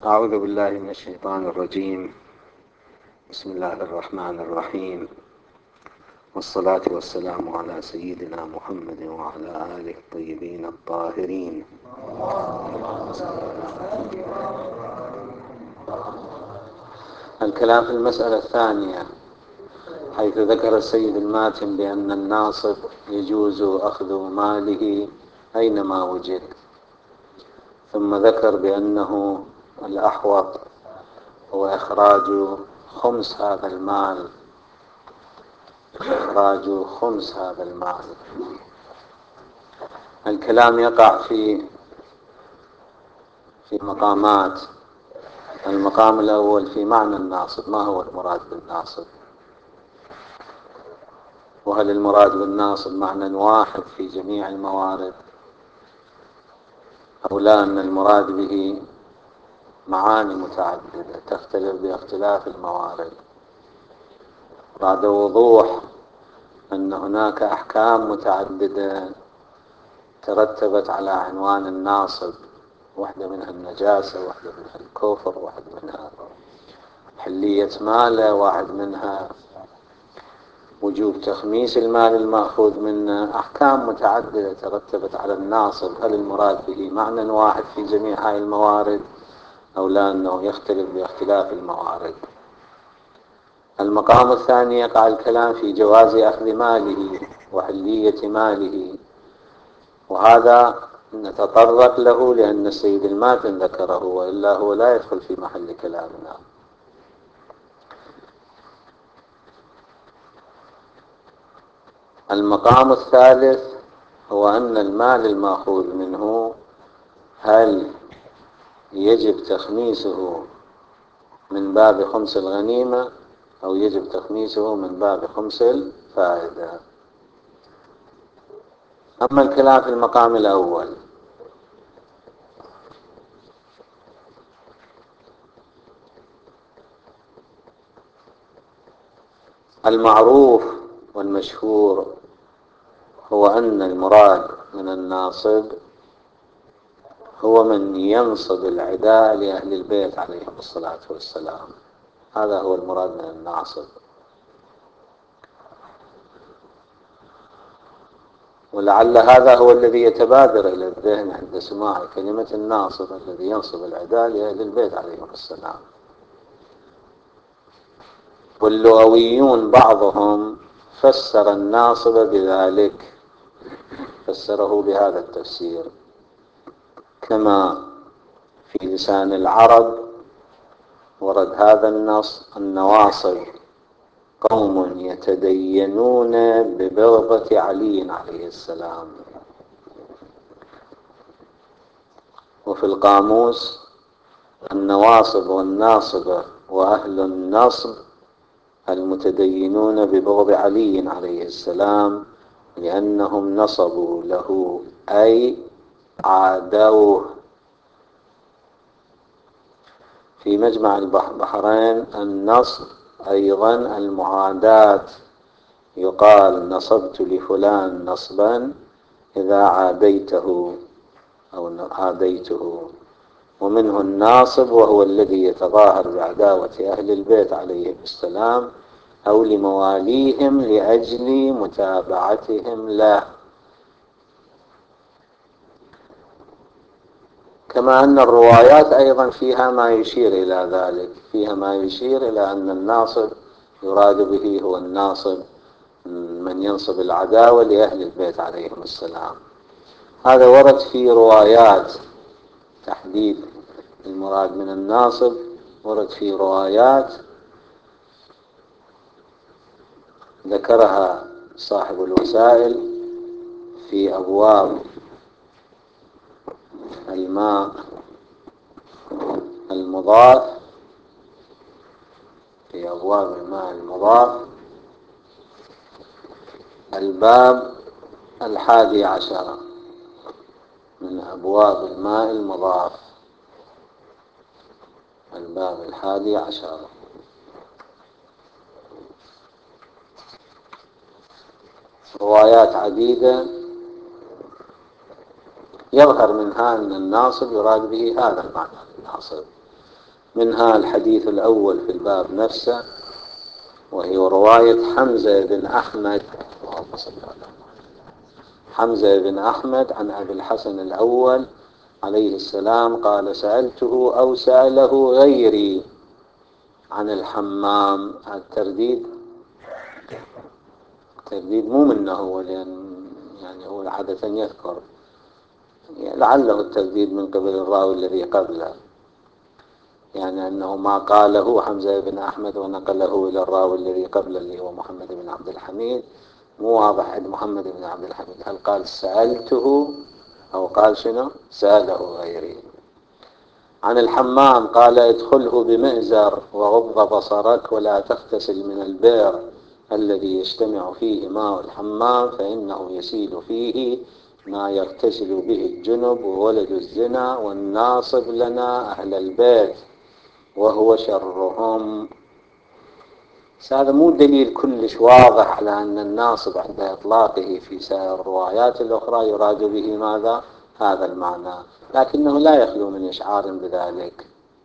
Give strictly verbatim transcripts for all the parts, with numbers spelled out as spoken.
أعوذ بالله من الشيطان الرجيم. بسم الله الرحمن الرحيم، والصلاة والسلام على سيدنا محمد وعلى آله الطيبين الطاهرين. الكلام في المسألة الثانية، حيث ذكر السيد الماتن بأن الناصب يجوز أخذ ماله أينما وجد، ثم ذكر بأنه الأحوط هو إخراج خمس هذا المال إخراج خمس هذا المال. الكلام يقع في في مقامات. المقام الأول في معنى الناصب، ما هو المراد بالناصب؟ وهل المراد بالناصب معنى واحد في جميع الموارد، أو لا أن المراد به معاني متعددة تختلف باختلاف الموارد؟ بعد وضوح أن هناك أحكام متعددة ترتبت على عنوان الناصب، واحدة منها النجاسة، واحدة منها الكفر، واحد منها حلية ماله، واحد منها وجوب تخميس المال المأخوذ منه. أحكام متعددة ترتبت على الناصب. هل المراد به معنى واحد في جميع هذه الموارد، أو لا أنه يختلف باختلاف الموارد؟ المقام الثاني يقع الكلام في جواز أخذ ماله وحلية ماله، وهذا نتطرق له لأن السيد الماتن ذكره، وإلا هو لا يدخل في محل كلامنا. المقام الثالث هو أن المال المأخوذ منه هل يجب تخميسه من باب خمس الغنيمة، أو يجب تخميسه من باب خمس الفائدة. أما الكلام في المقام الأول، المعروف والمشهور هو أن المراد من الناصب هو من ينصب العداء لأهل البيت عليهم الصلاة والسلام. هذا هو المراد من الناصب. ولعل هذا هو الذي يتبادر إلى الذهن عند سماع كلمة الناصب، الذي ينصب العداء لأهل البيت عليهم السلام. واللغويون بعضهم فسر الناصب بذلك، فسره بهذا التفسير، كما في لسان العرب ورد هذا النص: النواصب قوم يتدينون ببغضة علي عليه السلام. وفي القاموس: النواصب والناصبة وأهل النصب المتدينون ببغض علي عليه السلام، لأنهم نصبوا له أي عادوه. في مجمع البحرين: النصب أيضا المعاداة، يقال نصبت لفلان نصبا إذا عاديته أو عاديته. ومنه الناصب، وهو الذي يتظاهر بعداوة أهل البيت عليهم السلام أو لمواليهم لأجل متابعتهم له. كما أن الروايات أيضا فيها ما يشير إلى ذلك، فيها ما يشير إلى أن الناصب يراد به هو الناصب من ينصب العداوة لأهل البيت عليهم السلام. هذا ورد في روايات تحديد المراد من الناصب، ورد في روايات ذكرها صاحب الوسائل في أبواب الماء المضاف، في أبواب الماء المضاف الباب الحادي عشر من أبواب الماء المضاف، الباب الحادي عشر. روايات عديدة يظهر منها أن الناصب يراد به هذا المعنى الناصب، منها الحديث الأول في الباب نفسه، وهي رواية حمزة بن أحمد حمزة بن أحمد عن أبي الحسن الأول عليه السلام قال: سألته أو سأله غيري عن الحمام. الترديد الترديد مو منه هو، لأن يعني هو عادة يذكر، يعني لعله الترديد من قبل الراوي الذي قبله، يعني أنه ما قاله حمزة بن أحمد ونقله إلى الراوي الذي قبله اللي هو محمد بن عبد الحميد. مو واضح عند محمد بن عبد الحميد هل قال سألته أو قال شنو سأله غيري. عن الحمام قال: ادخله بمئزر وغض بصرك ولا تغتسل من البئر الذي يجتمع فيه ماء الحمام، فإنه يسيل فيه ما يغتسل به الجنب وولد الزنا والناصب لنا أهل البيت وهو شرهم. هذا مو دليل كلش واضح على أن الناصب عند إطلاقه في سائر الروايات الأخرى يراد به ماذا؟ هذا المعنى، لكنه لا يخلو من إشعار بذلك.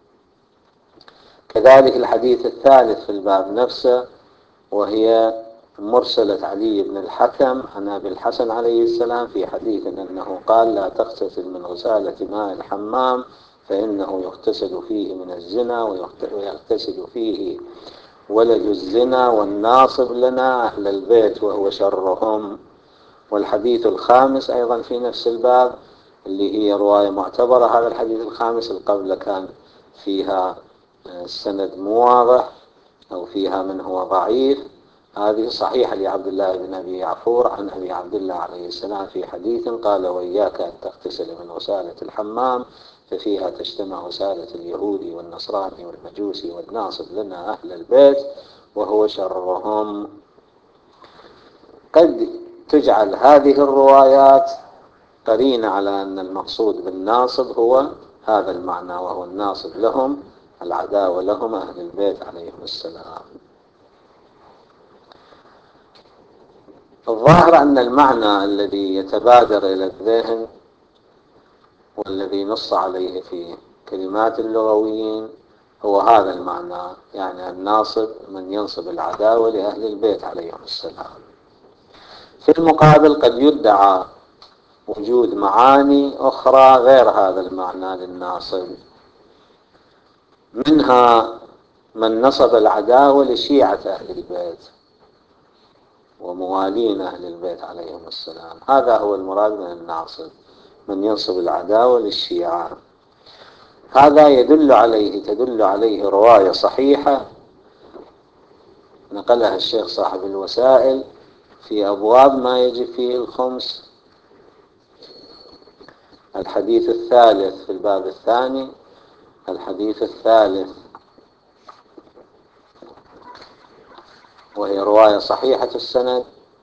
كذلك الحديث الثالث في الباب نفسه، وهي مرسلة علي بن الحكم عن أبي الحسن عليه السلام في حديث أنه قال: لا تغتسل من غسالة ماء الحمام فإنه يغتسل فيه من الزنا ويغتسل فيه ولد الزنا والناصب لنا أهل البيت وهو شرهم. والحديث الخامس أيضا في نفس الباب اللي هي رواية معتبرة. هذا الحديث الخامس القبل كان فيها السند مو واضح أو فيها من هو ضعيف. هذه صحيحة لعبد الله بن أبي يعفور عن أبي عبد الله عليه السلام في حديث قال: وإياك أن تغتسل من غسالة الحمام ففيها تجتمع غسالة اليهودي والنصراني والمجوسي والناصب لنا أهل البيت وهو شرهم. قد تجعل هذه الروايات قرينة على أن المقصود بالناصب هو هذا المعنى، وهو الناصب لهم العداوة لهم أهل البيت عليهم السلام. الظاهر أن المعنى الذي يتبادر إلى الذهن والذي نص عليه في كلمات اللغويين هو هذا المعنى، يعني الناصب من ينصب العداوة لأهل البيت عليهم السلام. في المقابل قد يدعى وجود معاني أخرى غير هذا المعنى للناصب، منها من نصب العداوة لشيعة أهل البيت وموالين أهل البيت عليهم السلام. هذا هو المراد من الناصب، من ينصب العداوة للشيعة. هذا يدل عليه تدل عليه رواية صحيحة نقلها الشيخ صاحب الوسائل في أبواب ما يجب فيه الخمس. الحديث الثالث في الباب الثاني، الحديث الثالث، وهي رواية صحيحة السند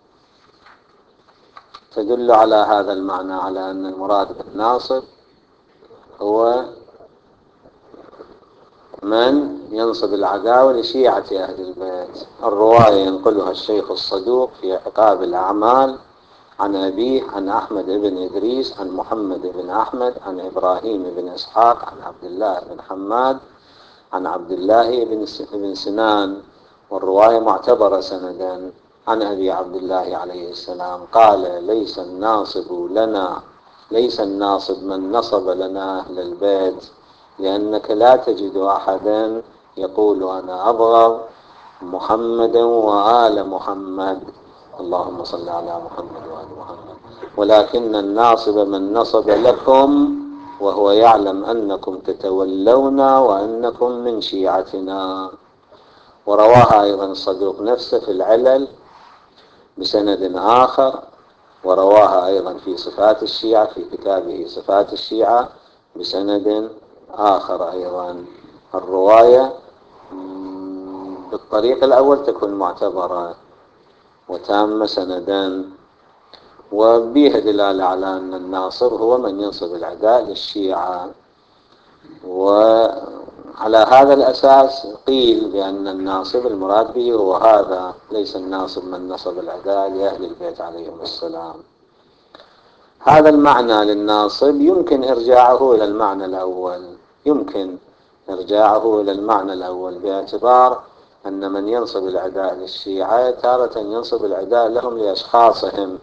تدل على هذا المعنى، على أن المراد بالناصب هو من ينصب العداوة لشيعة أهل البيت. الرواية ينقلها الشيخ الصدوق في عقاب الأعمال عن أبيه عن أحمد بن إدريس عن محمد بن أحمد عن إبراهيم بن إسحاق عن عبد الله بن حماد عن عبد الله بن سنان، والرواية معتبرة سندا عن أبي عبد الله عليه السلام قال: ليس الناصب لنا ليس الناصب من نصب لنا أهل البيت، لأنك لا تجد أحدا يقول أنا أبغض محمدا وآل محمد، اللهم صل على محمد وآل محمد، ولكن الناصب من نصب لكم وهو يعلم أنكم تتولون وأنكم من شيعتنا. ورواها أيضا الصدوق نفسه في العلل بسند آخر، ورواها أيضا في صفات الشيعة في كتابه صفات الشيعة بسند آخر أيضا. الرواية بالطريق الأول تكون معتبرة وتامة سندا، وبيها دلالة على أن الناصر هو من ينصب العداء للشيعة. وعلى هذا الأساس قيل بأن الناصب المراد به هو هذا، ليس الناصب من نصب العداء لأهل البيت عليهم السلام. هذا المعنى للناصب يمكن إرجاعه إلى المعنى الأول، يمكن إرجاعه إلى المعنى الأول، باعتبار أن من ينصب العداء للشيعة تارة ينصب العداء لهم لأشخاصهم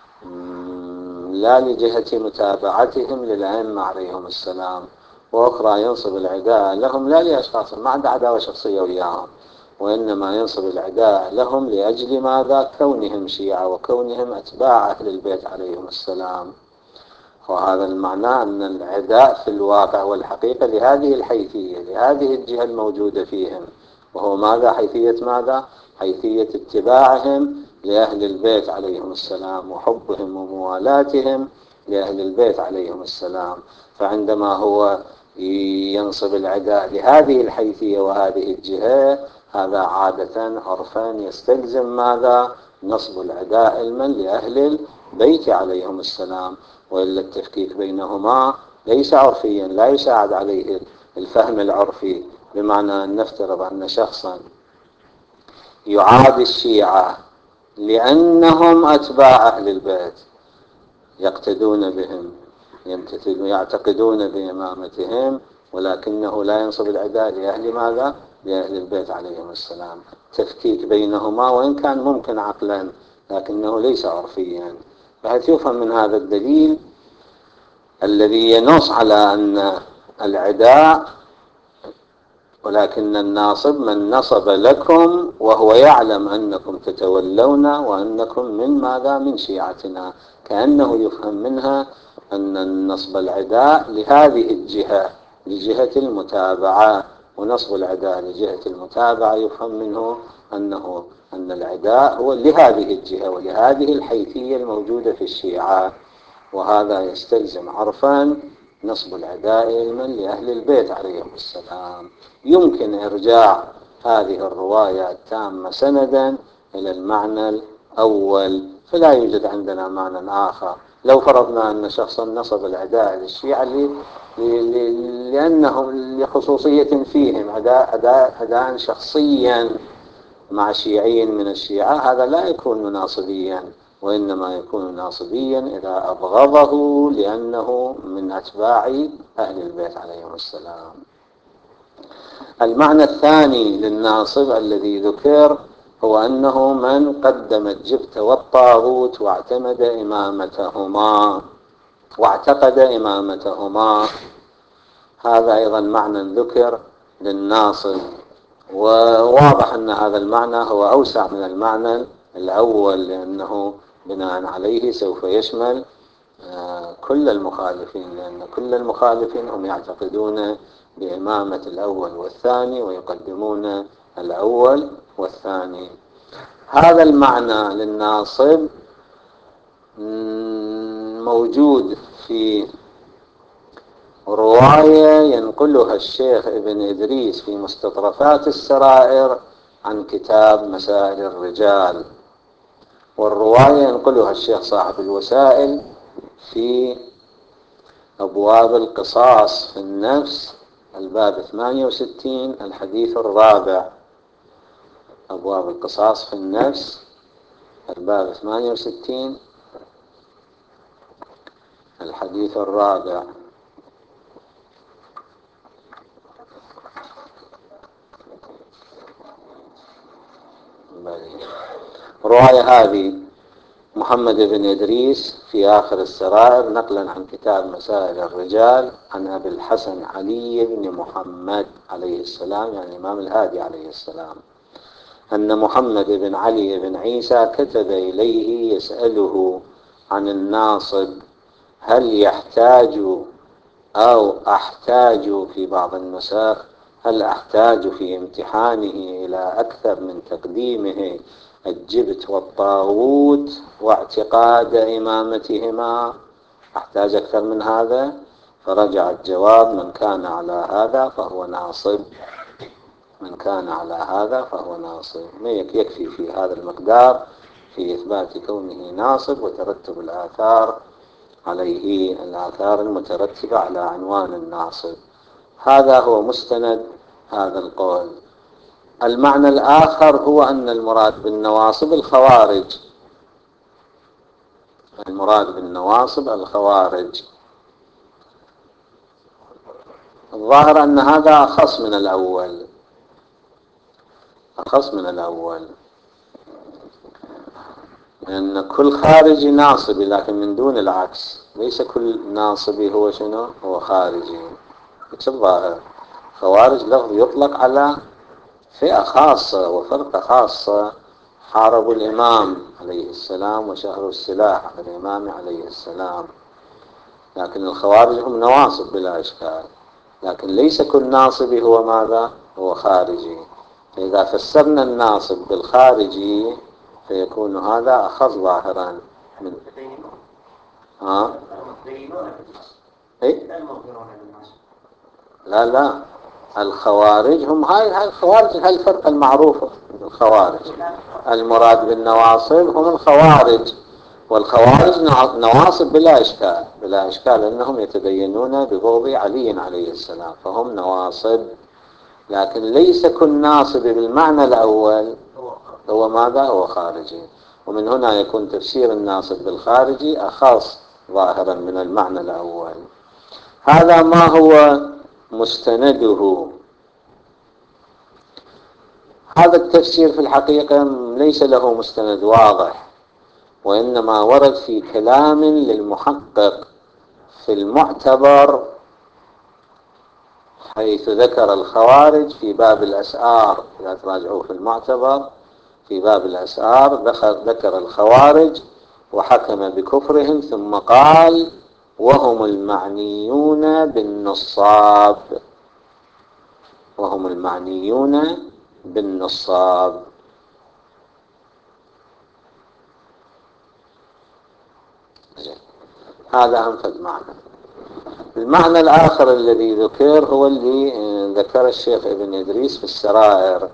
لا لجهة متابعتهم للأئمة عليهم السلام، وأخرى ينصب العداء لهم لا لأشخاصهم، ما عنده عداوة شخصية وياهم، وإنما ينصب العداء لهم لأجل ماذا؟ كونهم شيعة وكونهم أتباع أهل البيت عليهم السلام. وهذا المعنى أن العداء في الواقع والحقيقة لهذه الحيثية، لهذه الجهة الموجودة فيهم، وهو ماذا؟ حيثية ماذا؟ حيثية اتباعهم لأهل البيت عليهم السلام وحبهم وموالاتهم لأهل البيت عليهم السلام. فعندما هو ينصب العداء لهذه الحيثية وهذه الجهة، هذا عادة عرفا يستلزم ماذا؟ نصب العداء علما لأهل البيت عليهم السلام، وإلا التفكيك بينهما ليس عرفيا، لا يساعد عليه الفهم العرفي، بمعنى أن نفترض أن شخصا يعادي الشيعة لأنهم أتباع أهل البيت يقتدون بهم يعتقدون بإمامتهم، ولكنه لا ينصب العداء لأهل ماذا؟ لأهل البيت عليهم السلام. تفكيك بينهما وإن كان ممكن عقلا لكنه ليس عرفيا، بحيث يفهم من هذا الدليل الذي ينص على أن العداء، ولكن الناصب من نصب لكم وهو يعلم أنكم تتولون وأنكم من ماذا؟ من شيعتنا، كأنه يفهم منها أن النصب العداء لهذه الجهة لجهة المتابعة، ونصب العداء لجهة المتابعة يفهم منه أنه أن العداء هو لهذه الجهة ولهذه الحيثية الموجودة في الشيعة، وهذا يستلزم عرفا نصب العداء علما لأهل البيت عليهم السلام. يمكن إرجاع هذه الرواية التامة سندا إلى المعنى الأول، فلا يوجد عندنا معنى آخر. لو فرضنا أن شخصا نصب العداء للشيعة لأنه لخصوصية فيهم، عداء شخصيا مع شيعي من الشيعة، هذا لا يكون ناصبيا، وإنما يكون ناصبيا إذا أبغضه لأنه من أتباع أهل البيت عليهم السلام. المعنى الثاني للناصب الذي ذكر هو أنه من قدم الجبت والطاغوت واعتمد إمامتهما واعتقد إمامتهما، هذا أيضا معنى ذكر للناصب، وواضح أن هذا المعنى هو أوسع من المعنى الأول، لأنه بناء عليه سوف يشمل كل المخالفين، لأن كل المخالفين هم يعتقدون بإمامة الأول والثاني ويقدمون الأول والثاني. هذا المعنى للناصب موجود في رواية ينقلها الشيخ ابن إدريس في مستطرفات السرائر عن كتاب مسائل الرجال، والرواية ينقلها الشيخ صاحب الوسائل في أبواب القصاص في النفس الباب ثمانية وستين الحديث الرابع. أبواب القصاص في النفس الباب ثمانية وستين الحديث الرابع. رواية هذه محمد بن إدريس في آخر السرائر نقلا عن كتاب مسائل الرجال عن أبي الحسن علي بن محمد عليه السلام، يعني الإمام الهادي عليه السلام، أن محمد بن علي بن عيسى كتب إليه يسأله عن الناصب هل يحتاج أو أحتاج في بعض النسخ هل أحتاج في امتحانه إلى أكثر من تقديمه الجبت والطاغوت واعتقاد إمامتهما؟ أحتاج أكثر من هذا؟ فرجع الجواب من كان على هذا فهو ناصب، من كان على هذا فهو ناصب. يكفي في هذا المقدار في إثبات كونه ناصب وترتب الآثار عليه، الآثار المترتبة على عنوان الناصب. هذا هو مستند هذا القول. المعنى الآخر هو أن المراد بالنواصب الخوارج، المراد بالنواصب الخوارج. الظاهر أن هذا أخص من الأول، أخص من الأول، لأن كل خارجي ناصبي، لكن من دون العكس، ليس كل ناصبي هو شنو؟ هو خارجي. مش الظاهر. خوارج لفظ يطلق على فئة خاصة وفرقة خاصة حاربوا الإمام عليه السلام وشهروا السلاح على الإمام عليه السلام، لكن الخوارج هم نواصب بلا إشكال، لكن ليس كل ناصبي هو ماذا؟ هو خارجي. فإذا فسرنا الناصب بالخارجي فيكون هذا أخذ ظاهرا من ها؟ إيه؟ لا لا، الخوارج هم هاي هاي الخوارج، هاي الفرقة المعروفة. الخوارج المراد بالنواصب هم الخوارج، والخوارج نواصب بلا إشكال، بلا إشكال أنهم يتدينون ببغض علي عليه السلام فهم نواصب، لكن ليس كل ناصب بالمعنى الأول هو ماذا؟ هو خارجي. ومن هنا يكون تفسير الناصب بالخارجي أخص ظاهرا من المعنى الأول. هذا ما هو مستنده. هذا التفسير في الحقيقة ليس له مستند واضح، وإنما ورد في كلام للمحقق في المعتبر، حيث ذكر الخوارج في باب الأسعار. إذا تراجعوا في المعتبر في باب الأسعار ذكر الخوارج وحكم بكفرهم، ثم قال وهم المعنيون بالنصاب، وهم المعنيون بالنصاب. هذا أنفذ معنى. المعنى الآخر الذي ذكر هو اللي ذكر الشيخ ابن إدريس في السرائر،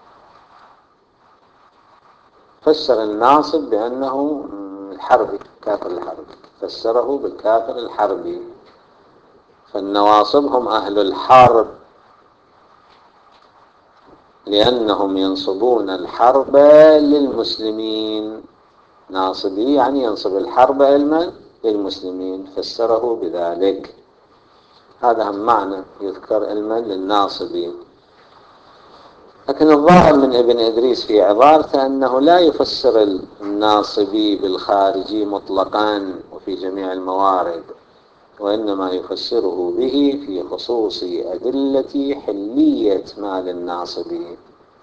فسر الناصب بأنه الحربي، كافر الحربي، فسره بالكافر الحربي. فالنواصب هم أهل الحرب، لأنهم ينصبون الحرب للمسلمين. ناصبي يعني ينصب الحرب علما للمسلمين، فسره بذلك. هذا هم معنى يذكر علما للناصبين. لكن الظاهر من ابن إدريس في عبارته أنه لا يفسر الناصبي بالخارجي مطلقا وفي جميع الموارد، وإنما يفسره به في خصوص أدلة حلية مال الناصبي،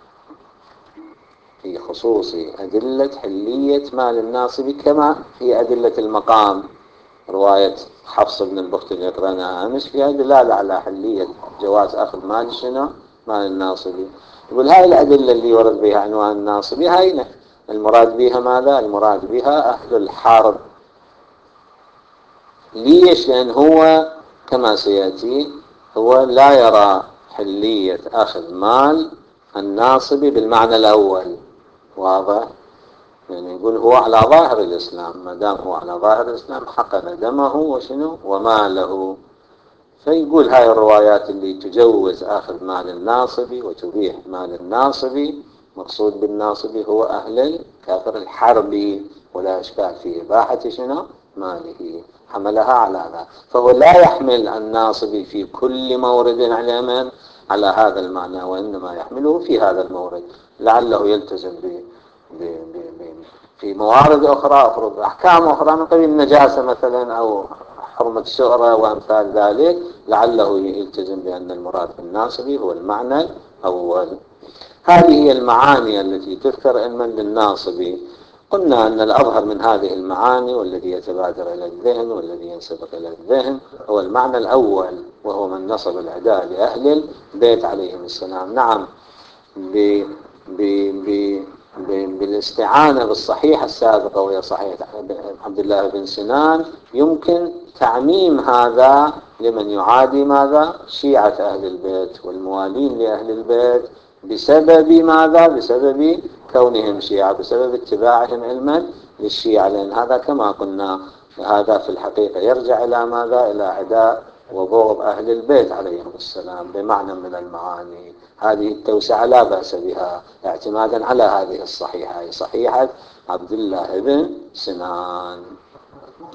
في خصوص أدلة حلية مال الناصبي، كما في أدلة المقام. رواية حفص بن البخت اللي قرأناها أمس فيها دلالة على حلية جواز أخذ مال شنو؟ مال الناصبي. يقول هاي الأدلة اللي ورد بها عنوان الناصبي هاي المراد بها ماذا؟ المراد بها أهل الحرب. ليش؟ لأن هو كما سيأتي هو لا يرى حلية أخذ مال الناصبي بالمعنى الأول. واضح؟ يعني يقول هو على ظاهر الإسلام، ما دام هو على ظاهر الإسلام حقن دمه وشنو وماله. فيقول هاي الروايات اللي تجوز أخذ مال الناصبي وتبيح مال الناصبي، مقصود بالناصبي هو أهل الكافر الحربي، ولا إشكال في إباحة شنو ماله، حملها على ذا. فهو لا يحمل الناصبي في كل مورد على من على هذا المعنى، وإنما يحمله في هذا المورد، لعله يلتزم به في موارد أخرى، أفرض أحكام أخرى من قبيل النجاسة مثلا أو حرمة الشهرة وأمثال ذلك، لعله يلتزم بأن المراد بالناصبي هو المعنى الأول. هذه هي المعاني التي تذكر علما للناصبي. قلنا أن الأظهر من هذه المعاني والذي يتبادر إلى الذهن والذي ينسبق إلى الذهن هو المعنى الأول، وهو من نصب العداء لأهل البيت عليهم السلام. نعم، ب ب ب بالاستعانة بالصحيحة السابقة وهي صحيحة عبد الله بن سنان يمكن تعميم هذا لمن يعادي ماذا؟ شيعة أهل البيت والموالين لأهل البيت بسبب ماذا؟ بسبب كونهم شيعة، بسبب اتباعهم علما للشيعة، لأن هذا كما قلنا هذا في الحقيقة يرجع إلى ماذا؟ إلى عداء وبغض أهل البيت عليهم السلام بمعنى من المعاني. هذه التوسعة لا بأس بها اعتمادا على هذه الصحيحة، هي صحيحة عبد الله بن سنان.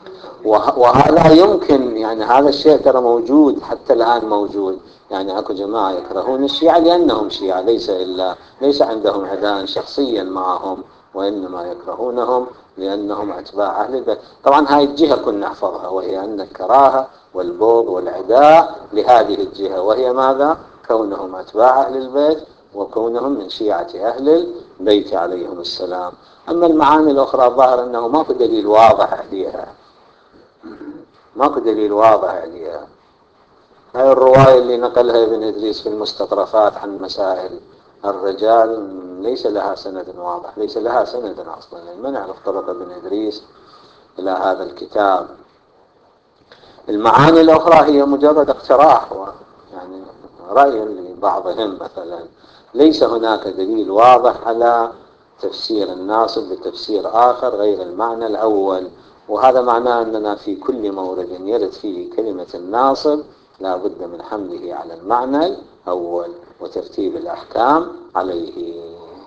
وهذا يمكن، يعني هذا الشيء ترى موجود حتى الآن موجود. يعني أكو جماعة يكرهون الشيعة لأنهم شيعة، ليس إلا ليس عندهم عداء شخصيا معهم، وإنما يكرهونهم لأنهم أتباع أهل البيت. طبعا هاي الجهة كنا نحفظها، وهي أن الكراهة والبغض والعداء لهذه الجهة، وهي ماذا؟ كونهم أتباع أهل البيت وكونهم من شيعة أهل البيت عليهم السلام. أما المعاني الأخرى ظاهر أنه ماكو دليل واضح عليها، ماكو دليل واضح عليها. هاي الرواية اللي نقلها ابن إدريس في المستطرفات عن مسائل الرجال ليس لها سند واضح، ليس لها سند أصلا، يعني ما نعرف طرق ابن إدريس إلى هذا الكتاب. المعاني الأخرى هي مجرد اقتراح، يعني رأي لبعضهم مثلا. ليس هناك دليل واضح على تفسير الناصب بتفسير آخر غير المعنى الأول، وهذا معناه أننا في كل مورد يرد فيه كلمة الناصب لا بد من حمله على المعنى الأول وترتيب الأحكام عليه.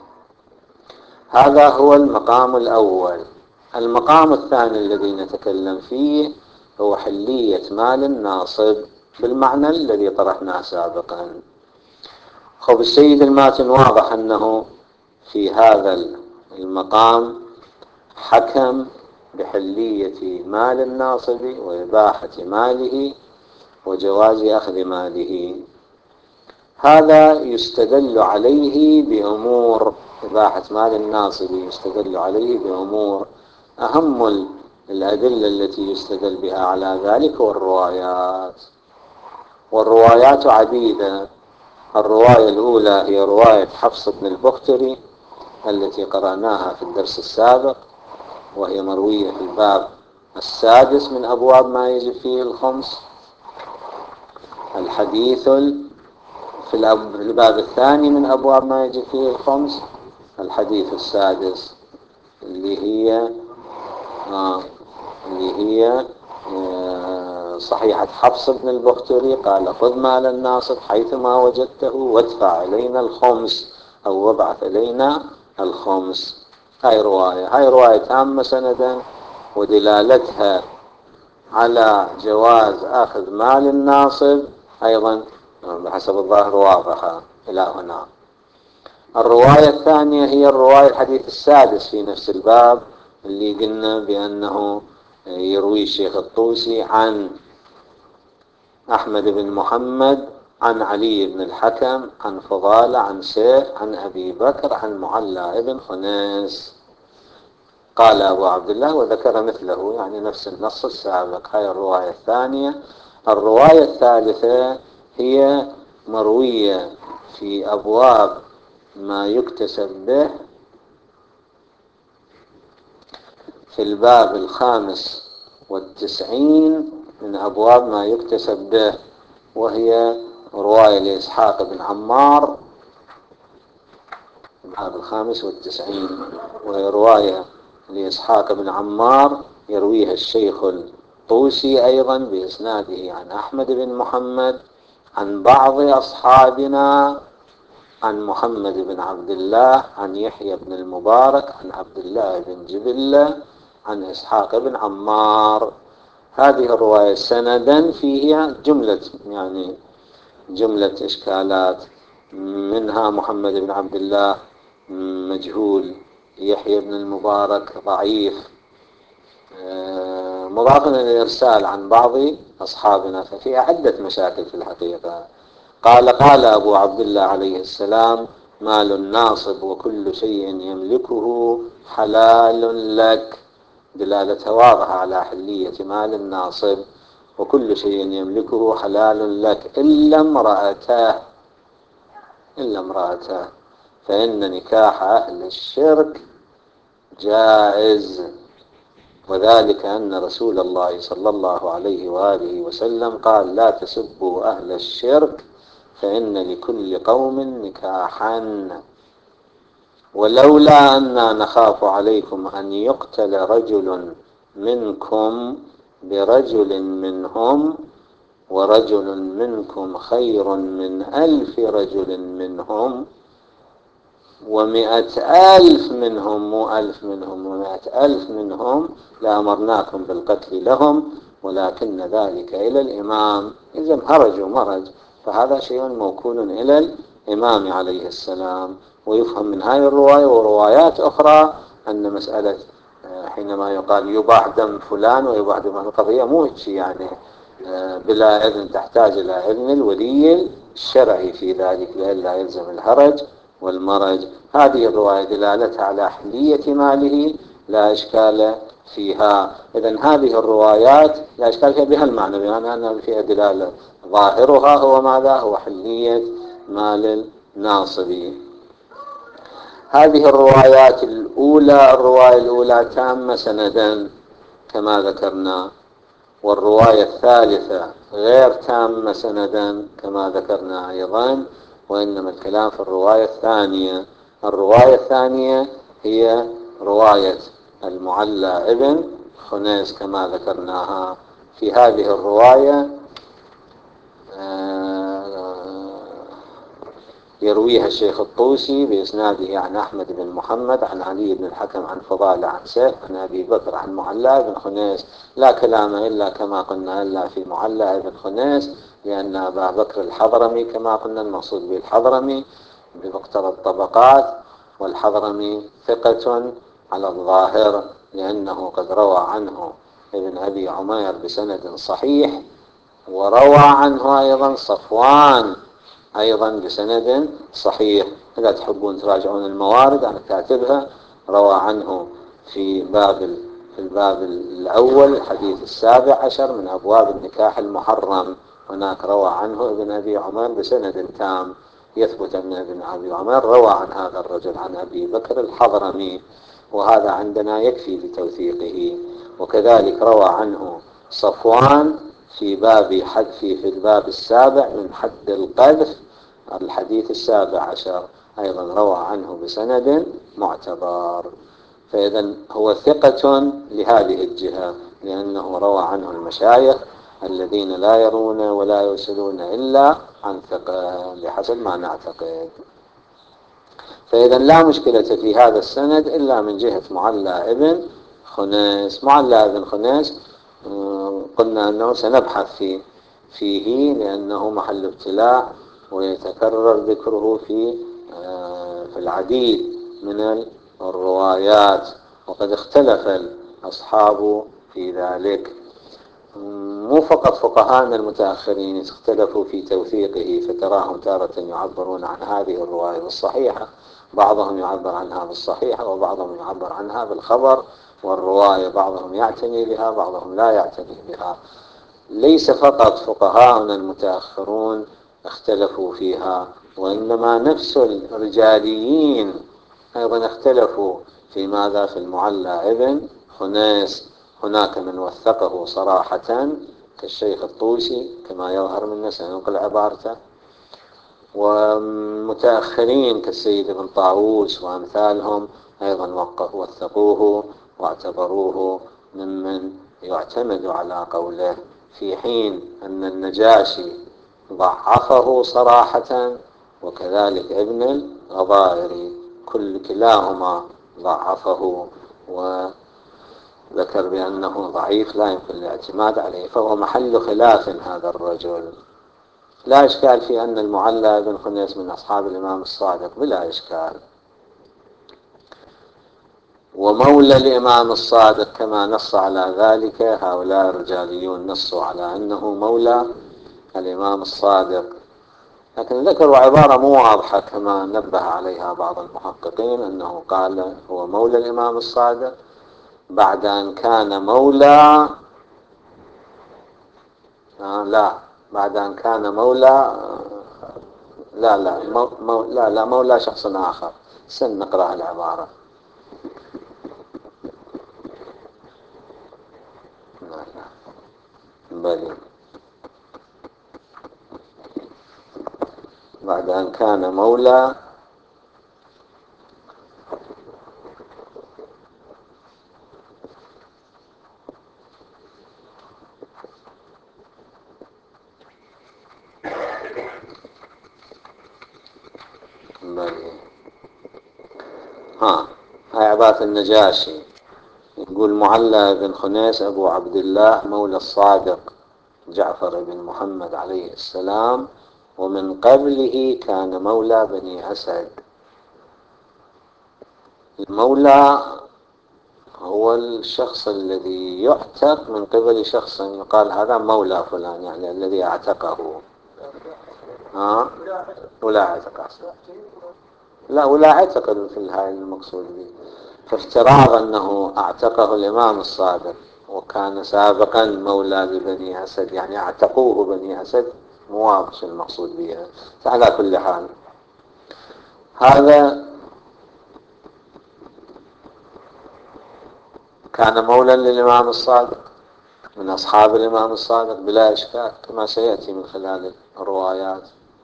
هذا هو المقام الأول. المقام الثاني الذي نتكلم فيه هو حلية مال الناصب بالمعنى الذي طرحناه سابقا. خب السيد الماتن واضح أنه في هذا المقام حكم بحلية مال الناصب وإباحة ماله وجواز أخذ ماله. هذا يستدل عليه بأمور، إباحة مال الناصب يستدل عليه بأمور. أهم الأدلة التي يستدل بها على ذلك والروايات، والروايات عديدة. الرواية الأولى هي رواية حفص بن البختري التي قرأناها في الدرس السابق، وهي مروية في الباب السادس من أبواب ما يجب فيه الخمس. الحديث في الباب الثاني من أبواب ما يجب فيه الخمس الحديث السادس، اللي هي آه اللي هي آه صحيحة حفص بن البختري قال: خذ مال الناصب حيثما وجدته وادفع علينا الخمس، أو وابعث علينا الخمس. هاي رواية هاي رواية تامة سندا، ودلالتها على جواز أخذ مال الناصب أيضا بحسب الظاهر واضحة إلى هنا. الرواية الثانية هي الرواية الحديث السادس في نفس الباب، اللي قلنا بأنه يروي الشيخ الطوسي عن أحمد بن محمد عن علي بن الحكم عن فضالة عن سيف عن أبي بكر عن معلى بن خنيس. قال أبو عبد الله وذكر مثله، يعني نفس النص السابق. هاي الرواية الثانية. الرواية الثالثة هي مروية في أبواب ما يكتسب به في الباب الخامس والتسعين من أبواب ما يكتسب به، وهي رواية لإسحاق بن عمار، الباب الخامس والتسعين، وهي رواية لإسحاق بن عمار يرويها الشيخ الطوسي أيضا بإسناده عن أحمد بن محمد عن بعض أصحابنا عن محمد بن عبد الله عن يحيى بن المبارك عن عبد الله بن جبلة عن إسحاق بن عمار. هذه الرواية سندا فيها جملة يعني جملة إشكالات، منها محمد بن عبد الله مجهول، يحيى بن المبارك ضعيف، مضاف إلى الإرسال عن بعض أصحابنا، ففيها عدة مشاكل في الحقيقة. قال قال أبو عبد الله عليه السلام: مال الناصب وكل شيء يملكه حلال لك. دلالة واضحة على حلية مال الناصب، وكل شيء يملكه حلال لك إلا امرأته إلا امرأته فإن نكاح أهل الشرك جائز. وذلك أن رسول الله صلى الله عليه وآله وسلم قال: لا تسبوا أهل الشرك فإن لكل قوم نكاحا. ولولا أننا نخاف عليكم أن يقتل رجل منكم برجل منهم ورجل منكم خير من ألف رجل منهم ومئة ألف منهم، مو ألف منهم، ومئة ألف منهم لأمرناكم بالقتل لهم، ولكن ذلك إلى الإمام. إذا هرج ومرج، فهذا شيء موكول إلى الإمام عليه السلام. ويفهم من هذه الرواية وروايات أخرى أن مسألة حينما يقال يباح دم فلان ويباح دم، القضية مو هيك يعني بلا إذن، تحتاج إلى إذن الولي الشرعي في ذلك لئلا يلزم الهرج والمرج. هذه الرواية دلالتها على حلية ماله لا إشكال فيها. إذن هذه الروايات لا إشكال فيها بها المعنى، بمعنى أن فيها دلالة ظاهرها هو ماذا؟ هو حلية مال الناصب. هذه الروايات الأولى، الرواية الأولى تامة سندا كما ذكرنا، والرواية الثالثة غير تامة سندا كما ذكرنا أيضا، وإنما الكلام في الرواية الثانية. الرواية الثانية هي رواية المعلى ابن خنيس كما ذكرناها. في هذه الرواية يرويها الشيخ الطوسي بإسناده عن أحمد بن محمد عن علي بن الحكم عن فضالة عن سيف عن أبي بكر عن معلى بن خنيس. لا كلام إلا كما قلنا إلا في معلى بن خنيس، لأن أبا بكر الحضرمي كما قلنا المقصود به الحضرمي بمقتضى الطبقات، والحضرمي ثقة على الظاهر، لأنه قد روى عنه ابن أبي عمير بسند صحيح، وروى عنه أيضا صفوان أيضا بسند صحيح. إذا تحبون تراجعون الموارد أنا كاتبها. روى عنه في باب في الباب الأول الحديث السابع عشر من أبواب النكاح المحرم، هناك روى عنه ابن أبي عمر بسند تام يثبت أن ابن أبي عمر روى عن هذا الرجل عن أبي بكر الحضرمي، وهذا عندنا يكفي لتوثيقه. وكذلك روى عنه صفوان في باب حد في في الباب السابع من حد القذف الحديث السابع عشر، أيضا روى عنه بسند معتبر. فإذا هو ثقة لهذه الجهة، لأنه روى عنه المشايخ الذين لا يرون ولا يرسلون إلا عن ثقة بحسب ما نعتقد. فإذا لا مشكلة في هذا السند إلا من جهة معلى ابن خنيس. معلى ابن خنيس قلنا أنه سنبحث فيه فيه لأنه محل ابتلاء، ويتكرر ذكره في في العديد من الروايات، وقد اختلف الأصحاب في ذلك. مو فقط فقهاء المتأخرين اختلفوا في توثيقه، فتراهم تارة يعبرون عن هذه الرواية بالصحيحة، بعضهم يعبر عنها بالصحيحة، وبعضهم يعبر عنها بالخبر والرواية، بعضهم يعتني بها بعضهم لا يعتني بها. ليس فقط فقهاءنا المتأخرون اختلفوا فيها، وإنما نفس الرجاليين أيضا اختلفوا في ماذا؟ في المعلى ابن خنيس. هناك من وثقه صراحة كالشيخ الطوسي كما يظهر منا سننقل عبارته، ومتأخرين كالسيد ابن طاووس وأمثالهم أيضا وثقوه واعتبروه ممن يعتمد على قوله، في حين أن النجاشي ضعفه صراحة، وكذلك ابن الغضائري كل كلاهما ضعفه وذكر بأنه ضعيف لا يمكن الاعتماد عليه، فهو محل خلاف هذا الرجل. لا إشكال في أن المعلى بن خنيس من أصحاب الإمام الصادق بلا إشكال، ومولى الإمام الصادق كما نص على ذلك هؤلاء الرجاليون، نصوا على أنه مولى الإمام الصادق، لكن ذكروا عبارة مو واضحة كما نبه عليها بعض المحققين، أنه قال هو مولى الإمام الصادق بعد أن كان مولى آه لا بعد أن كان مولى لا لا مو مو لا لا مولى شخص آخر. سن نقرأ العبارة. بل بعد أن كان مولى بل ها هاي عبارة النجاشي. يقول معلى بن خنيس أبو عبد الله مولى الصادق جعفر بن محمد عليه السلام، ومن قبله كان مولى بني أسد. المولى هو الشخص الذي يعتق من قبل شخص يقال هذا مولى فلان، يعني الذي اعتقه. ها ولا اعتق أصلا. لا ولا اعتق مثل هاي المقصود به. فافتراض أنه اعتقه الإمام الصادق وكان سابقا مولى لبني أسد، يعني اعتقوه بني أسد، مو واضح المقصود بها. فعلى كل حال هذا كان مولى للإمام الصادق من أصحاب الإمام الصادق بلا إشكال، كما سيأتي من خلال الروايات.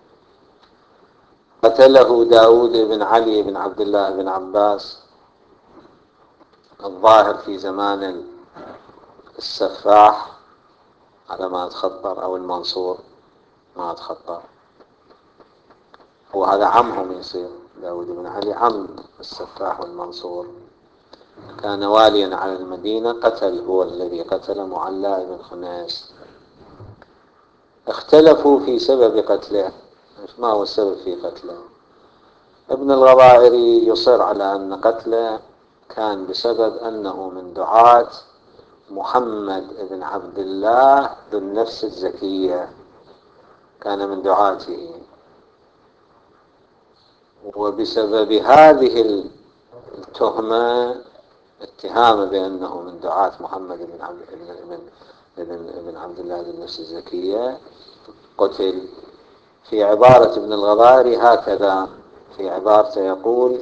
قتله داود بن علي بن عبد الله بن عباس الظاهر في زمان السفاح على ما أتخطر، أو المنصور ما أتخطر. هو هذا عمهم يصير، داود بن علي عم السفاح والمنصور. كان واليا على المدينة، قتل هو الذي قتل معلى بن خنيس. اختلفوا في سبب قتله، ما هو السبب في قتله. ابن الغضائري يصر على أن قتله كان بسبب أنه من دعاة محمد بن عبد الله ذو النفس الزكية، كان من دعاته، وبسبب هذه التهمة، اتهام بأنه من دعاة محمد بن عبد بن بن عبد الله ذو النفس الزكية، قتل. في عبارة ابن الغضائري هكذا، في عبارته يقول: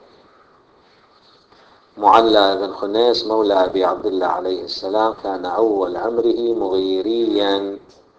معلى بن خنيس مولى أبي عبد الله عليه السلام كان أول أمره مغيريا.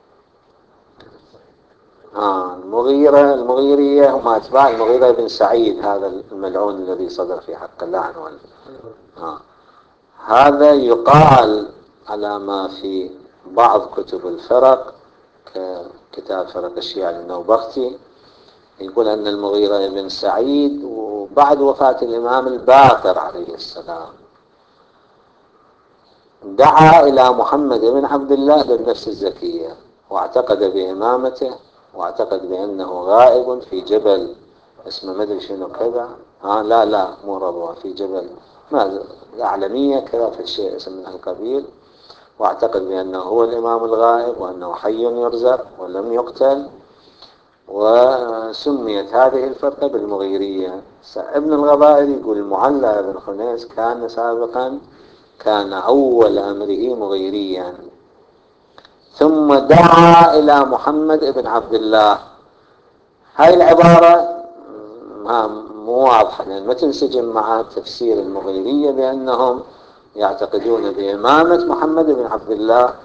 آه المغيرة المغيرية هم أتباع المغيرة بن سعيد، هذا الملعون الذي صدر في حق اللعن. آه. هذا يقال على ما في بعض كتب الفرق، ككتاب فرق الشيعة للنوبختي، يقول أن المغيرة بن سعيد وبعد وفاة الإمام الباقر عليه السلام دعا إلى محمد بن عبد الله بالنفس الزكية، واعتقد بإمامته، واعتقد بأنه غائب في جبل اسمه مدري شنو كذا. ها لا لا مو رضوى، في جبل ما الأعلمية كذا، في الشيء اسم من القبيل. واعتقد بأنه هو الإمام الغائب، وأنه حي يرزق ولم يقتل، وسميت هذه الفرقة بالمغيرية. ابن الغضائر يقول المعلى بن خنيس كان سابقا كان أول أمره مغيريا، ثم دعا إلى محمد بن عبد الله. هاي العبارة مو واضحة، لأن ما تنسجم مع تفسير المغيرية بأنهم يعتقدون بإمامة محمد بن عبد الله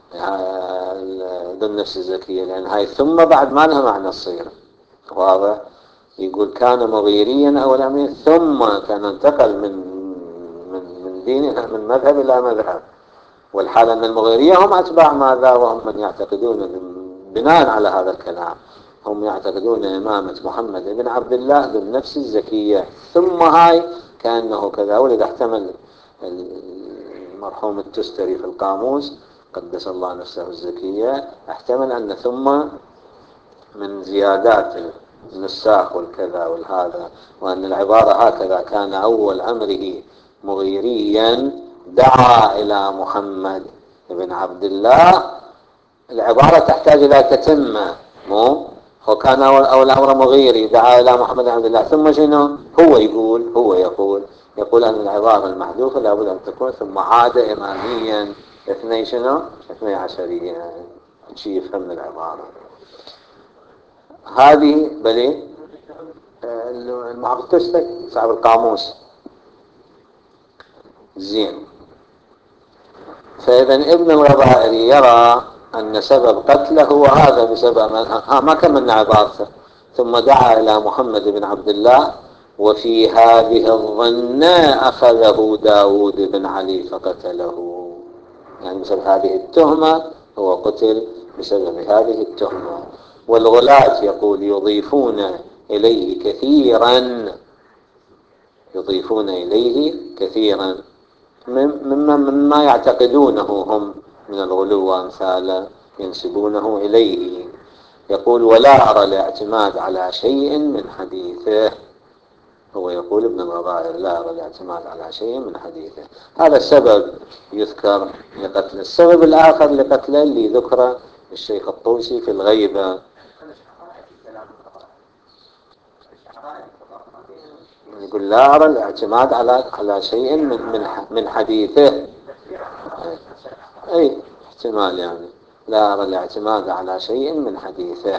ذو النفس الزكية، لأن هاي ثم بعد ما لها معنى الصيغة واضح. يقول كان مغيريا أول أمره، ثم كان انتقل من من من دينه من مذهب إلى مذهب. والحال أن المغيرية هم أتباع ماذا، وهم من يعتقدون بناء على هذا الكلام، هم يعتقدون إمامة محمد بن عبد الله بالنفس الزكية. ثم هاي كأنه كذا، ولذا احتمل المرحوم التستري في القاموس قدس الله نفسه الزكية، احتمل أن ثم من زيادات النساخ والكذا والهذا، وأن العبارة هكذا كان أول أمره مغيريا دعا إلى محمد بن عبد الله. العبارة تحتاج إلى تتمة، مو هو كان أول أمر مغيري دعا إلى محمد بن عبد الله، ثم شنو هو يقول هو يقول يقول أن العبارة المحذوفة لابد أن تكون ثم عاد إماميا اثني شنو اثني عشريا، شيء يفهم من العبارة هذه. بلي المحافظ تشتك صاحب القاموس زين. فإذا ابن الغضائري يرى أن سبب قتله هو هذا، بسبب ما, ما كملنا عبارته: ثم دعا إلى محمد بن عبد الله، وفي هذه الظنة أخذه داود بن علي فقتله. يعني بسبب هذه التهمة هو قتل، بسبب هذه التهمة. والغلاة يقول يضيفون إليه كثيرا يضيفون إليه كثيرا مما مما يعتقدونه هم من الغلو وأمثاله ينسبونه إليه. يقول: ولا أرى الاعتماد على شيء من حديثه. هو يقول ابن الغضائر: لا أرى الاعتماد على شيء من حديثه. هذا السبب يذكر لقتله. السبب الآخر لقتله اللي ذكره الشيخ الطوسي في الغيبة، يقول: لا أرى الاعتماد على على شيء من من من حديثه. أي احتمال يعني لا أرى الاعتماد على شيء من حديثه.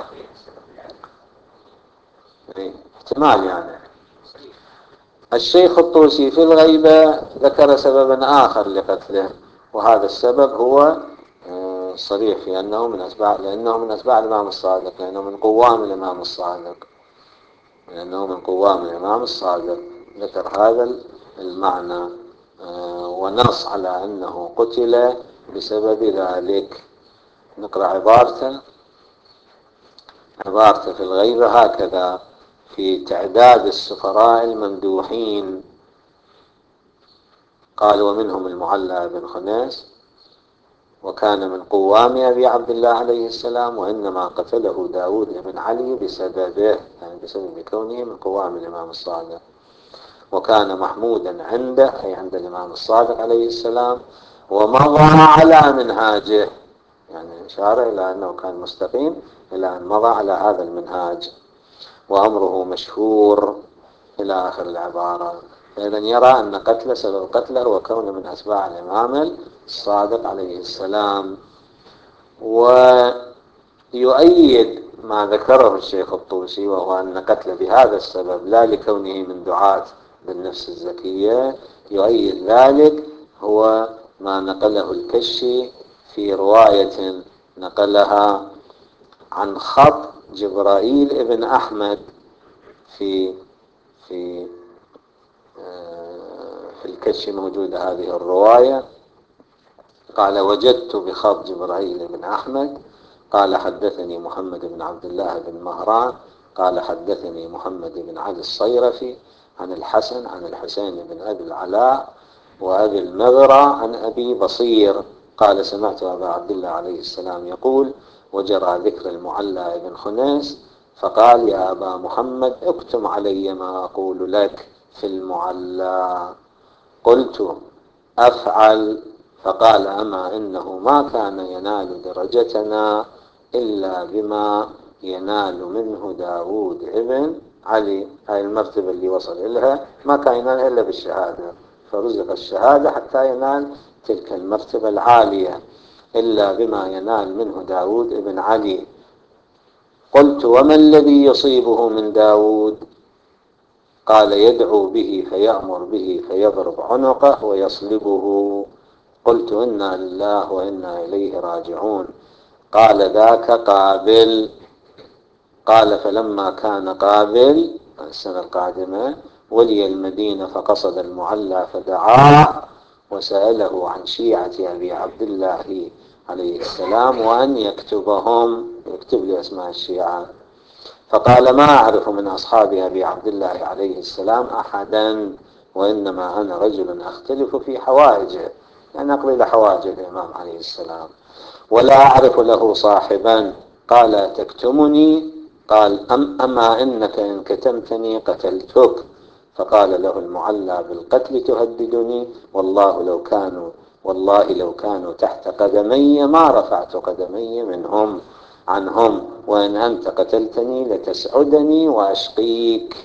أي احتمال يعني. الشيخ الطوسي في الغيبة ذكر سببا آخر لقتله، وهذا السبب هو صريح في أنه من أتباع لأنه من أتباع الإمام الصادق، لأنه من قوام الإمام الصادق لأنه من قوام الإمام الصادق ذكر هذا المعنى ونص على أنه قتل بسبب ذلك. نقرأ عبارته عبارته في الغيبة هكذا: في تعداد السفراء الممدوحين قال: ومنهم المعلى بن خنيس، وكان من قوام أبي عبد الله عليه السلام، وإنما قتله داود بن علي بسببه، يعني بسبب كونه من قوام الإمام الصادق. وكان محمودا عنده، أي عند الإمام الصادق عليه السلام، ومضى على منهاجه، يعني إشارة إلى أنه كان مستقيم إلى أن مضى على هذا المنهاج، وأمره مشهور إلى آخر العبارة. فإذا يرى أن قتل سبب قتله هو كونه من أتباع الإمام الصادق عليه السلام. ويؤيد ما ذكره الشيخ الطوسي، وهو أن قتله بهذا السبب لا لكونه من دعاة بالنفس الزكية، يؤيد ذلك هو ما نقله الكشي في رواية نقلها عن خط جبرائيل ابن أحمد في في في الكشي موجودة هذه الرواية. قال: وجدت بخط جبرائيل بن أحمد قال: حدثني محمد بن عبد الله بن مهران قال: حدثني محمد بن علي الصيرفي عن الحسن عن الحسين بن أبي العلاء وأبي المغرى عن أبي بصير قال: سمعت أبا عبد الله عليه السلام يقول: وجرى ذكر المعلى بن خنيس، فقال: يا أبا محمد اكتم علي ما أقول لك في المعلى. قلت: أفعل. فقال: أما إنه ما كان ينال درجتنا إلا بما ينال منه داود ابن علي. هاي المرتبة اللي وصل إلها ما كان ينالها إلا بالشهادة، فرزق الشهادة حتى ينال تلك المرتبة العالية، إلا بما ينال منه داود ابن علي. قلت: وما الذي يصيبه من داود؟ قال: يدعو به فيأمر به فيضرب عنقه ويصلبه. قلت: إنا لله وإنا إليه راجعون. قال: ذاك قابل. قال: فلما كان قابل السنة القادمة ولي المدينة فقصد المعلى فدعاه وسأله عن شيعة أبي عبد الله عليه السلام وأن يكتبهم، يكتب لي أسماء الشيعة. فقال: ما أعرف من أصحاب أبي عبد الله عليه السلام أحدا، وإنما أنا رجل أختلف في حوائجه، يعني أقضي لحوائج الإمام عليه السلام، ولا أعرف له صاحبا. قال: تكتمني؟ قال: أم أما إنك إن كتمتني قتلتك. فقال له المعلى بالقتل تهددني؟ والله لو كانوا والله لو كانوا تحت قدمي ما رفعت قدمي منهم عنهم، وإن أنت قتلتني لتسعدني وأشقيك.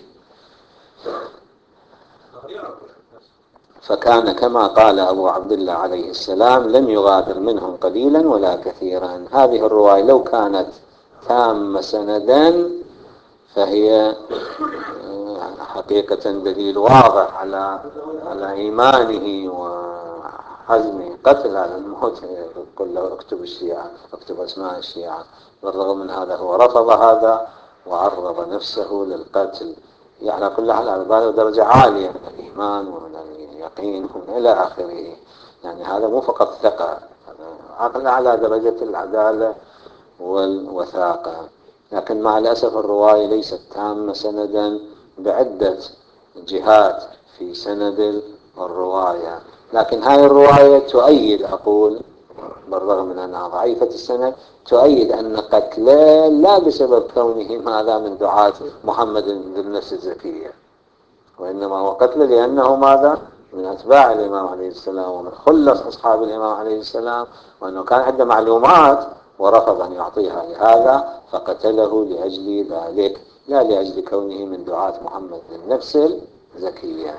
فكان كما قال أبو عبد الله عليه السلام: لم يغادر منهم قليلا ولا كثيرا. هذه الرواية لو كانت تامة سندا فهي حقيقة دليل واضح على على إيمانه وحزم قتل على الموت. قل له اكتب الشيعة، اكتب أسماء الشيعة. بالرغم من هذا هو رفض هذا وعرض نفسه للقتل. يعني كل حال هذا درجة عالية من الإيمان ومن اليقين ومن إلى آخره. يعني هذا مو فقط ثقة، هذا على درجة العدالة والوثاقة. لكن مع الأسف الرواية ليست تامة سندا بعدة جهات، في سند الرواية، لكن هذه الرواية تؤيد، أقول بالرغم من أنها ضعيفة السند، تؤيد أن قتله لا بسبب كونه ماذا من دعاة محمد بالنفس الزكية، وإنما هو قتل لأنه ماذا من أتباع الإمام عليه السلام ومن خلص أصحاب الإمام عليه السلام، وأنه كان عنده معلومات ورفض أن يعطيها لهذا فقتله لأجل ذلك، لا لأجل كونه من دعاة محمد بالنفس الزكية.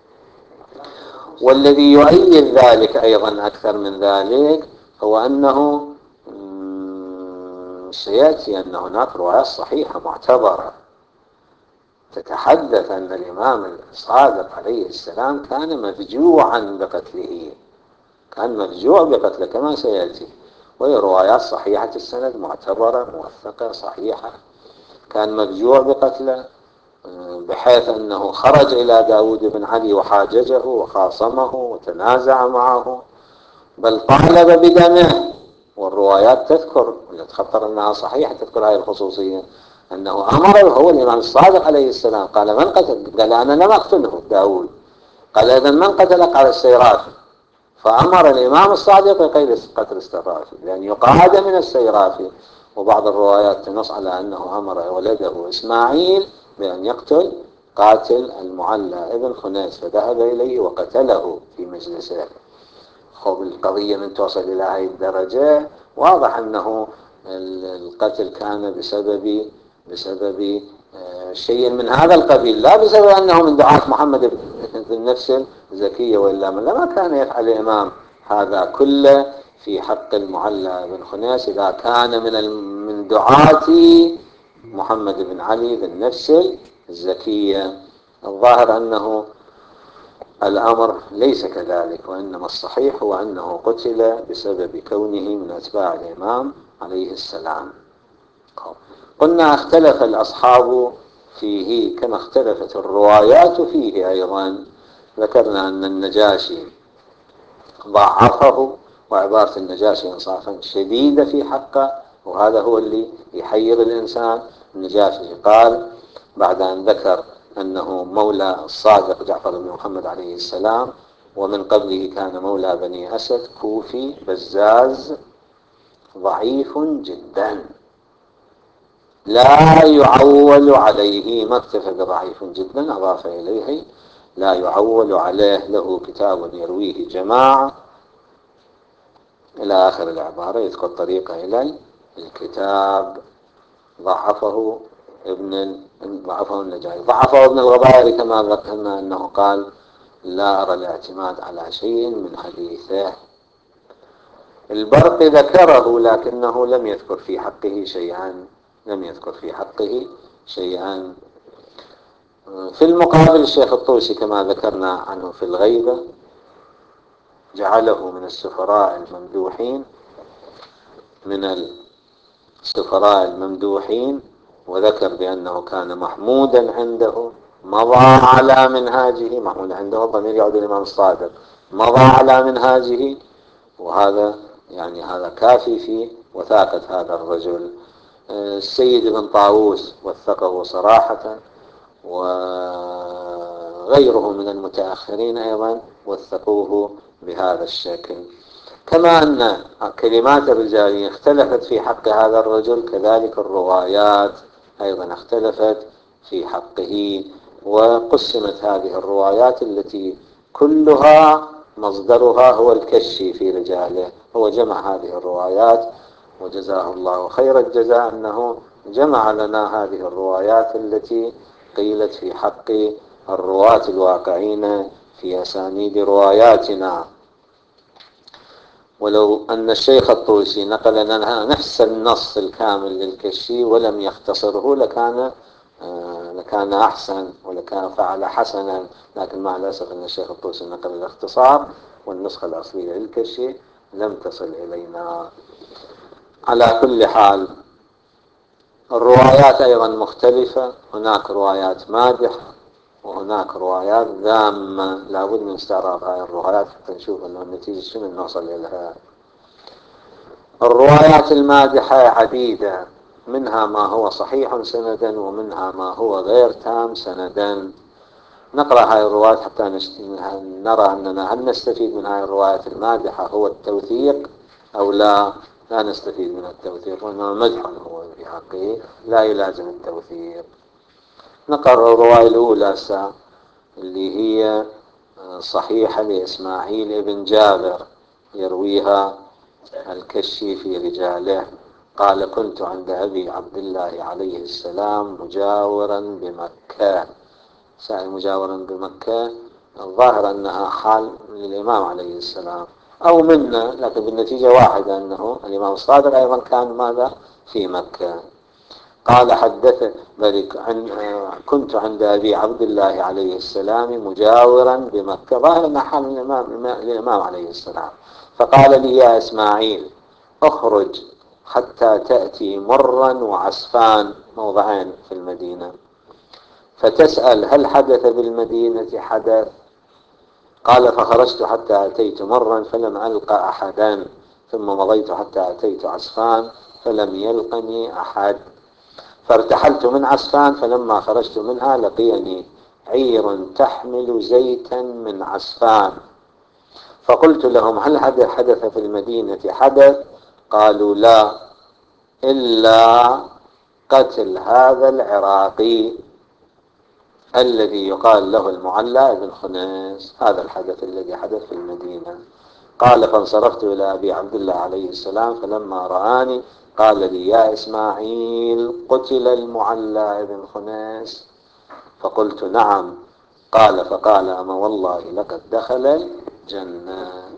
والذي يؤيد ذلك أيضا أكثر من ذلك هو أنه سيأتي أن هناك روايات صحيحة معتبرة تتحدث أن الإمام الصادق عليه السلام كان مفجوعا بقتله، كان مفجوع بقتله كما سيأتي، وهي روايات صحيحة السند معتبرة موثقة صحيحة. كان مفجوع بقتله بحيث أنه خرج إلى داود بن علي وحاججه وخاصمه وتنازع معه، بل طالب بدمه. والروايات تذكر، تخطر أنها صحيحة، تذكر هذه الخصوصية، أنه أمر هو الإمام الصادق عليه السلام قال من قتل؟ قال أنا لم أقتله داود. قال إذن من قتل؟ قال السيرافي. فأمر الإمام الصادق بقيد قتل السيرافي لأن يقعد من السيرافي. وبعض الروايات تنص على أنه أمر ولده إسماعيل بأن يقتل قاتل المعلى ابن خنيس، فذهب إليه وقتله في مجلسه. خب القضية من توصل إلى هذه الدرجة واضح أنه القتل كان بسبب بسبب شيء من هذا القبيل، لا بسبب أنه من دعاة محمد بالنفس الزكية، وإلا من لما كان يفعل الإمام هذا كله في حق المعلى بن خنيس إذا كان من من دعاة محمد بن علي بالنفس الزكية. الظاهر أنه الأمر ليس كذلك، وإنما الصحيح هو أنه قتل بسبب كونه من أتباع الإمام عليه السلام. قلنا اختلف الأصحاب فيه كما اختلفت الروايات فيه أيضا. ذكرنا أن النجاشي ضعفه، وعبارة النجاشي إنصافا شديدة في حقه، وهذا هو اللي يحير الإنسان. النجاشي قال بعد أن ذكر أنه مولى الصادق جعفر بن محمد عليه السلام، ومن قبله كان مولى بني أسد كوفي بزاز ضعيف جدا لا يعول عليه، ما اكتفى بضعيف جدا أضاف إليه لا يعول عليه، له كتاب يرويه جماعة إلى آخر العبارة، يذكر طريقة إلى الكتاب. ضعفه ابن ضعفه النجاشي، ضعفه ابن الغبائري كما ذكرنا أنه قال لا أرى الاعتماد على شيء من حديثه. البرق ذكره لكنه لم يذكر في حقه شيئا، لم يذكر في حقه شيئا. في المقابل الشيخ الطوسي كما ذكرنا عنه في الغيبة جعله من السفراء الممدوحين، من السفراء الممدوحين، وذكر بأنه كان محمودا عنده، مضى على منهاجه. محمود عنده الضمير يعود الإمام الصادق، مضى على منهاجه، وهذا يعني هذا كافي في وثاقة هذا الرجل. السيد بن طاووس وثقه صراحة، وغيره من المتأخرين أيضا وثقوه بهذا الشكل. كما أن كلمات الرجال اختلفت في حق هذا الرجل، كذلك الروايات أيضا اختلفت في حقه، وقسمت هذه الروايات التي كلها مصدرها هو الكشي في رجاله. هو جمع هذه الروايات وجزاه الله خير الجزاء أنه جمع لنا هذه الروايات التي قيلت في حق الرواة الواقعين في أسانيد رواياتنا. ولو أن الشيخ الطوسي نقل لنا نفس النص الكامل للكشي ولم يختصره لكان آه لكان أحسن ولكان فعل حسنا، لكن مع الأسف أن الشيخ الطوسي نقل الاختصار والنسخة الأصلية للكشي لم تصل إلينا. على كل حال الروايات أيضا مختلفة، هناك روايات مادحة وهناك روايات ذامة، لابد من استعراض هذه الروايات حتى نشوف أنه النتيجة شنو نوصل إليها. الروايات المادحة عديدة، منها ما هو صحيح سندا ومنها ما هو غير تام سندا. نقرأ هاي الروايات حتى نرى أننا هل نستفيد من هاي الروايات المادحة هو التوثيق أو لا. لا نستفيد من التوثيق، وإنما مدح هو في حقه لا يلازم التوثيق. نقرأ الرواية الأولى سا اللي هي صحيحة لإسماعيل بن جابر يرويها الكشي في رجاله. قال: كنت عند أبي عبد الله عليه السلام مجاورا بمكة. سائل مجاورا بمكة، الظاهر أنها حال للإمام عليه السلام أو منا، لكن بالنتيجة واحدة، أنه الإمام الصادق أيضا كان ماذا في مكة. قال: حدث بلك عن كنت عند أبي عبد الله عليه السلام مجاورا بمكة، ظاهر أنها حال الإمام, الإمام عليه السلام. فقال لي: يا إسماعيل اخرج حتى تأتي مرا وعسفان، موضعين في المدينة، فتسأل هل حدث بالمدينة حدث. قال: فخرجت حتى أتيت مرا فلم ألقى أحدا، ثم مضيت حتى أتيت عسفان فلم يلقني أحد، فارتحلت من عسفان، فلما خرجت منها لقيني عير تحمل زيتا من عسفان، فقلت لهم: هل حدث في المدينة حدث؟ قالوا: لا، إلا قتل هذا العراقي الذي يقال له المعلى بن خنيس، هذا الحدث الذي حدث في المدينة. قال: فانصرفت إلى أبي عبد الله عليه السلام، فلما رآني قال لي: يا إسماعيل قتل المعلى بن خنيس؟ فقلت: نعم. قال: فقال: أما والله لقد دخل الجنة.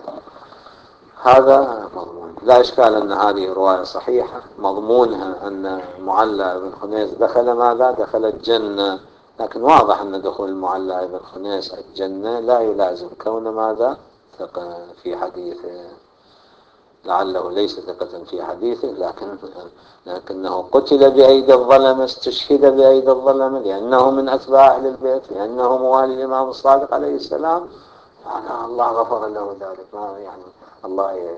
هذا مضمون، لا إشكال أن هذه رواية صحيحة، مضمونها أن المعلى بن خنيس دخل ماذا؟ دخل الجنة. لكن واضح أن دخول المعلى بن خنيس الجنة لا يلازم كون ماذا؟ ثقة في حديثه، لعله ليس ثقة في حديثه، لكن لكنه قتل بأيدي الظلمة، استشهد بأيدي الظلمة، لأنه من أتباع أهل البيت، لأنه موالي الإمام الصادق عليه السلام. يعني الله غفر له ذلك، ما يعني الله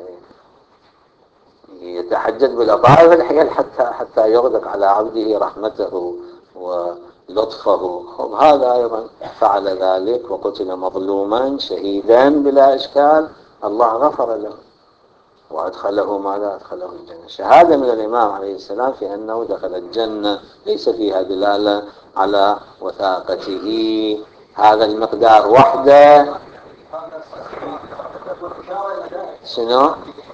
يتحجج بالأطاعة الحيل حتى حتى يغدق على عبده رحمته ولطفه. هذا أيضا فعل ذلك وقتل مظلوما شهيدا بلا إشكال، الله غفر له وأدخله ماذا؟ أدخله الجنة. شهادة من الإمام عليه السلام في أنه دخل الجنة ليس فيها دلالة على وثاقته. هذا المقدار وحده. شنو؟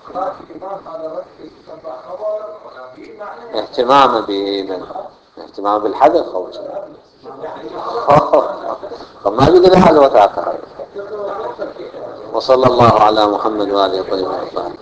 اهتمام ب اهتمام بالحدث خوش. فما قدر هذا وثاقه. وصلى الله على محمد وآله وصحبه.